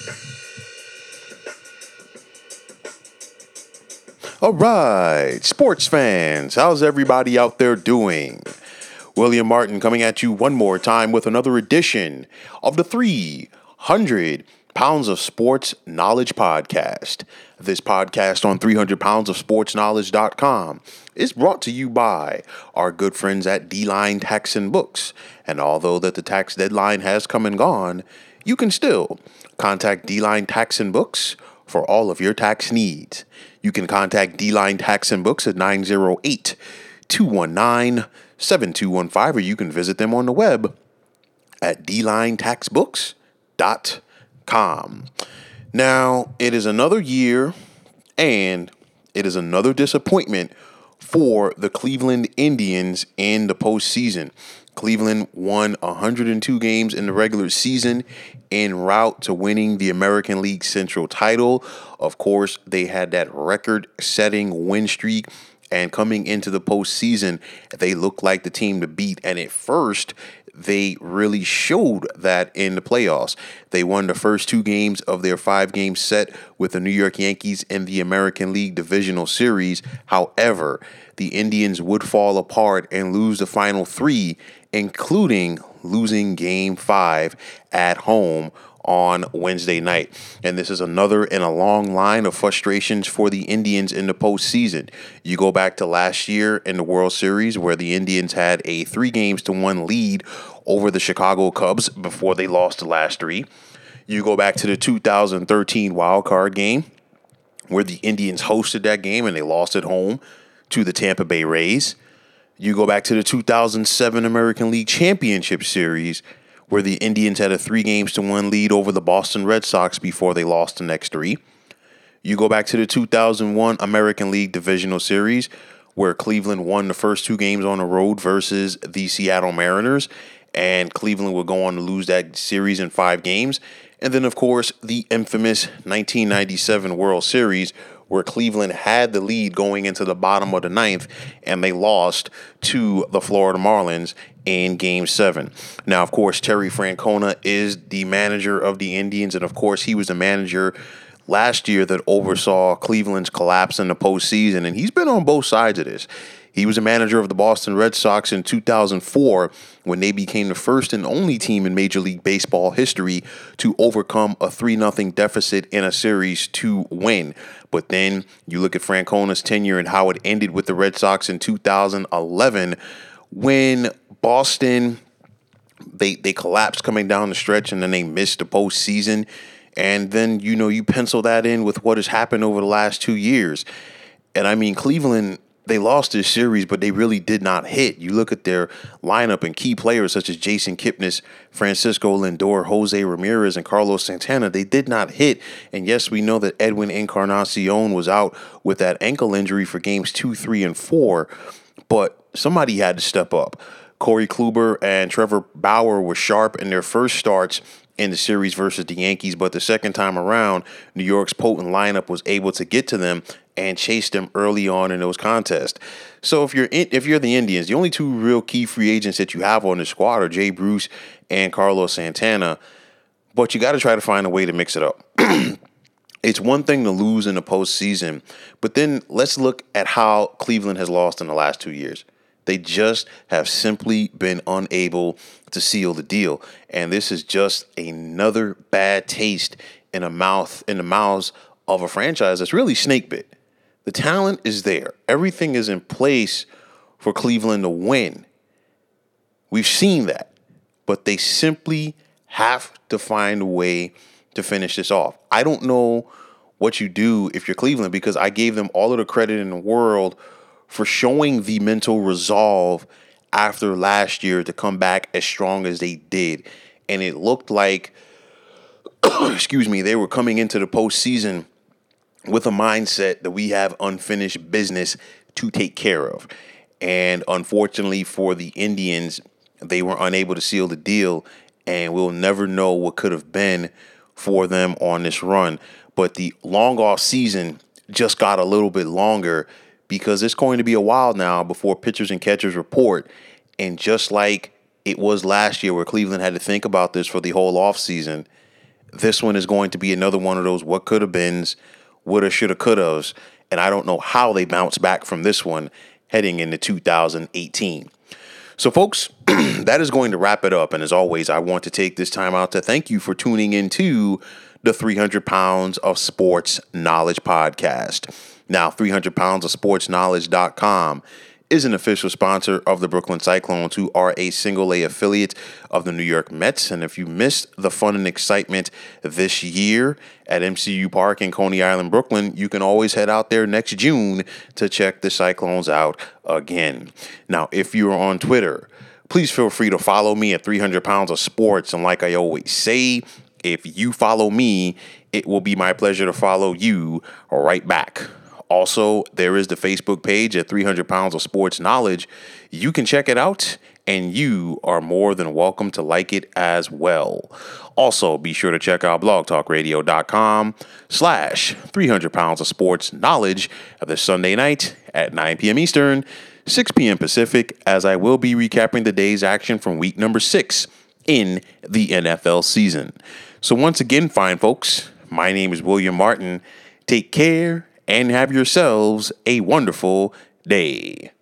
All right, sports fans, how's everybody out there doing? William Martin coming at you one more time with another edition of the 300 Pounds of Sports Knowledge Podcast. This podcast on 300 pounds of sports knowledge.com is brought to you by our good friends at D-Line Tax and Books. And although that the tax deadline has come and gone, you can still contact D-Line Tax and Books for all of your tax needs. You can contact D-Line Tax and Books at 908-219-7215, or you can visit them on the web at dlinetaxbooks.com. Now, it is another year, and it is another disappointment for the Cleveland Indians in the postseason. Cleveland won 102 games in the regular season en route to winning the American League Central title. Of course, they had that record-setting win streak, and coming into the postseason, they looked like the team to beat. And at first, they really showed that in the playoffs. They won the first two games of their 5-game set with the New York Yankees in the American League Divisional Series. However, the Indians would fall apart and lose the final 3, including losing Game 5 at home on Wednesday night. And this is another in a long line of frustrations for the Indians in the postseason. You go back to last year in the World Series, where the Indians had a 3-1 lead over the Chicago Cubs before they lost the last 3. You go back to the 2013 wild card game, where the Indians hosted that game and they lost at home to the Tampa Bay Rays. You go back to the 2007 American League Championship Series, where the Indians had a 3-1 lead over the Boston Red Sox before they lost the next 3. You go back to the 2001 American League Divisional Series, where Cleveland won the first 2 games on the road versus the Seattle Mariners, and Cleveland would go on to lose that series in 5 games. And then, of course, the infamous 1997 World Series, where Cleveland had the lead going into the bottom of the 9th, and they lost to the Florida Marlins in Game 7. Now, of course, Terry Francona is the manager of the Indians, and of course, he was the manager last year that oversaw Cleveland's collapse in the postseason, and he's been on both sides of this. He was a manager of the Boston Red Sox in 2004 when they became the first and only team in Major League Baseball history to overcome a 3-0 deficit in a series to win. But then you look at Francona's tenure and how it ended with the Red Sox in 2011 when Boston, they collapsed coming down the stretch, and then they missed the postseason. And then, you pencil that in with what has happened over the last 2 years. And I mean, Cleveland, they lost this series, but they really did not hit. You look at their lineup and key players such as Jason Kipnis, Francisco Lindor, Jose Ramirez, and Carlos Santana. They did not hit. And yes, we know that Edwin Encarnacion was out with that ankle injury for games 2, 3, and 4, but somebody had to step up. Corey Kluber and Trevor Bauer were sharp in their first starts in the series versus the Yankees, but the second time around, New York's potent lineup was able to get to them and chase them early on in those contests. So if you're the Indians, the only 2 real key free agents that you have on the squad are Jay Bruce and Carlos Santana, but you got to try to find a way to mix it up. It's one thing to lose in the postseason, but then let's look at how Cleveland has lost in the last 2 years. They just have simply been unable to seal the deal. And this is just another bad taste in the mouths of a franchise that's really snake bit. The talent is there. Everything is in place for Cleveland to win. We've seen that. But they simply have to find a way to finish this off. I don't know what you do if you're Cleveland, because I gave them all of the credit in the world for showing the mental resolve after last year to come back as strong as they did. And it looked like, they were coming into the postseason with a mindset that we have unfinished business to take care of. And unfortunately for the Indians, they were unable to seal the deal, and we'll never know what could have been for them on this run. But the long off season just got a little bit longer, because it's going to be a while now before pitchers and catchers report. And just like it was last year where Cleveland had to think about this for the whole offseason, This one is going to be another one of those what could have beens, woulda, shoulda, coulda haves, and I don't know how they bounce back from this one heading into 2018. So, folks, that is going to wrap it up. And as always, I want to take this time out to thank you for tuning into the 300 Pounds of Sports Knowledge podcast. Now, 300 Pounds of Sports Knowledge.com is an official sponsor of the Brooklyn Cyclones, who are a single-A affiliate of the New York Mets. And if you missed the fun and excitement this year at MCU Park in Coney Island, Brooklyn, you can always head out there next June to check the Cyclones out again. Now, if you're on Twitter, please feel free to follow me at 300 Pounds of Sports. And like I always say, if you follow me, it will be my pleasure to follow you right back. Also, there is the Facebook page at 300 Pounds of Sports Knowledge. You can check it out, and you are more than welcome to like it as well. Also, be sure to check out blogtalkradio.com/300 Pounds of Sports Knowledge this Sunday night at 9 p.m. Eastern, 6 p.m. Pacific, as I will be recapping the day's action from week number 6 in the NFL season. So once again, fine folks, my name is William Martin. Take care and have yourselves a wonderful day.